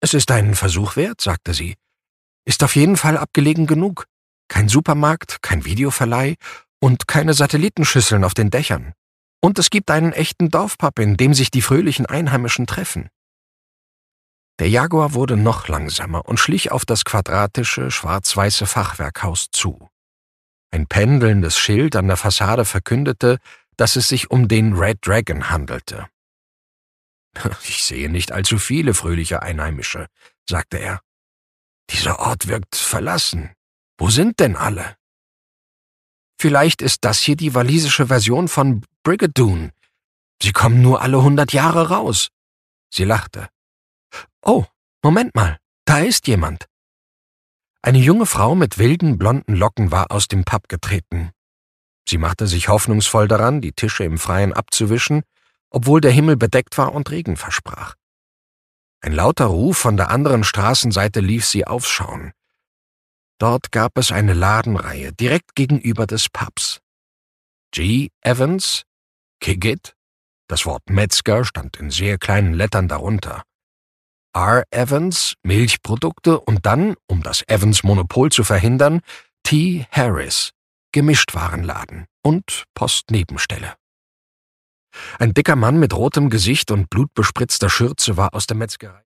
»Es ist einen Versuch wert«, sagte sie. »Ist auf jeden Fall abgelegen genug. Kein Supermarkt, kein Videoverleih und keine Satellitenschüsseln auf den Dächern. Und es gibt einen echten Dorfpub, in dem sich die fröhlichen Einheimischen treffen.« Der Jaguar wurde noch langsamer und schlich auf das quadratische, schwarz-weiße Fachwerkhaus zu. Ein pendelndes Schild an der Fassade verkündete, dass es sich um den Red Dragon handelte. »Ich sehe nicht allzu viele fröhliche Einheimische«, sagte er. »Dieser Ort wirkt verlassen. Wo sind denn alle?« »Vielleicht ist das hier die walisische Version von Brigadoon. Sie kommen nur alle 100 Jahre raus.« Sie lachte. »Oh, Moment mal, da ist jemand.« Eine junge Frau mit wilden, blonden Locken war aus dem Pub getreten. Sie machte sich hoffnungsvoll daran, die Tische im Freien abzuwischen, obwohl der Himmel bedeckt war und Regen versprach. Ein lauter Ruf von der anderen Straßenseite ließ sie aufschauen. Dort gab es eine Ladenreihe direkt gegenüber des Pubs. G. Evans, Kigit, das Wort Metzger stand in sehr kleinen Lettern darunter. R. Evans, Milchprodukte und dann, um das Evans-Monopol zu verhindern, T. Harris, Gemischtwarenladen und Postnebenstelle. Ein dicker Mann mit rotem Gesicht und blutbespritzter Schürze war aus der Metzgerei